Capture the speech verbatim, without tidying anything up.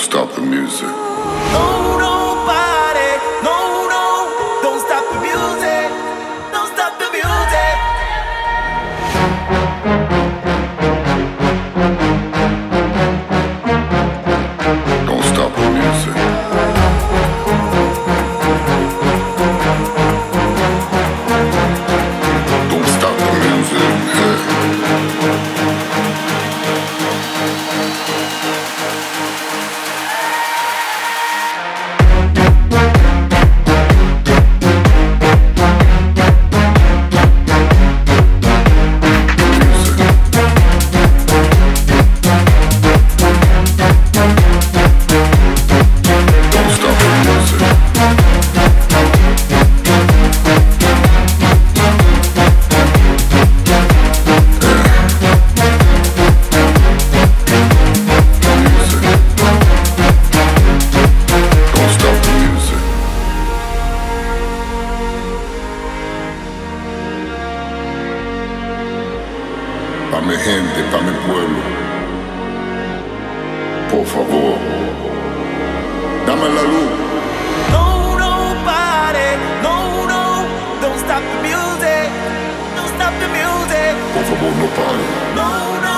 stop the music. No, nobody, no, no, don't stop the music, don't stop the music. Don't stop the music. Don't stop the music. Pa' mi gente, pa' mi pueblo, por favor, dame la luz. No, nobody, no, no, don't stop the music, don't stop the music. Por favor, no pare. No, no.